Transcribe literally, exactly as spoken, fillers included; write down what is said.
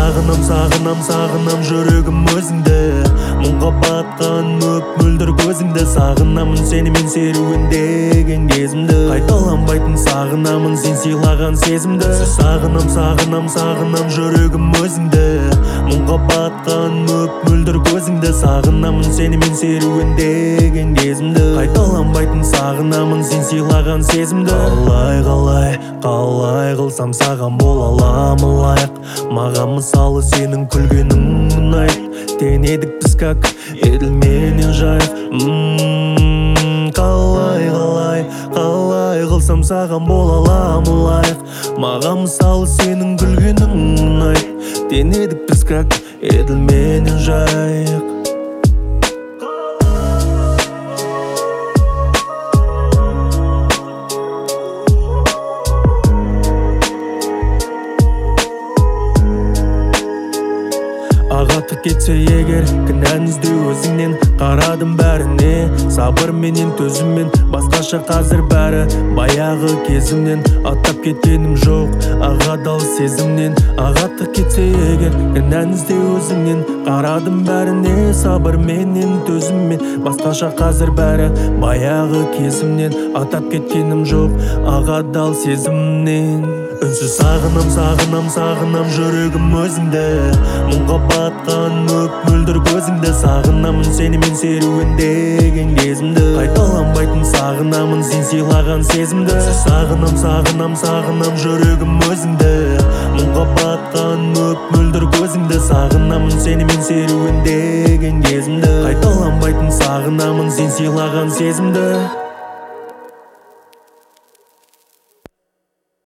сағынам, сағынам, сағынам жүрегім өзіңді. Мұңға батқан мөп-мөлдір көзіңді. Сағынамын сені мен серуендеген кезімді. Қайталанбайтын сағынамын сен сыйлаған сезімді. Сағынам, сағынам, сағынам жүрегім өзіңді. Мұңға батқан мөп-мөлдір көзіңді. Сағынамын сені мен серуендеген кезімді. Қайталанбайтын сағынамын сен сыйлаған сезімді. Қалай, қалай, қалай қылсам саған бола аламын лайық. Маған мысалы сенің күлгенің ұнайды. Теңедік біз как еділ менен жайық. Қалай, қалай, қалай қылсам саған бола аламын лайық. Маған мысалы сенің күлгенің ұнайды. Теңедік біз как еділ менен жайық. Ағатып кетсе егер кінән ізде өзіңнен. Қарадым бәріне сабырменен төзіммен. Басқаша қазір бәрі баяғы кезімнен. Аттап кеткенім жоқ ағадал сезімнен. Ағатып кетсе егер кінән ізде өзіңнен. Қарадым бәріне сабырменен төзіммен. Басқаша қазір бәрі баяғы кезімнен. Аттап кеткенім жоқ ағадал сезімнен. Үнсіз сағынам, сағынам, сағынам жүрегім өзіңді. Мұңға батқан мөп-мөлдір көзіңді. Сағынамын сені мен серуендеген кезімді. Қайталанбайтын сағынамын сен сыйлаған сезімді. Сағынам, сағынам, сағынам жүрегім өзіңді. Мұңға батқан мөп-мөлдір көзіңді. Сағынамын сені мен серуендеген кезімді. Қайталанбайтын сағынамын сен сыйлаған сезімді.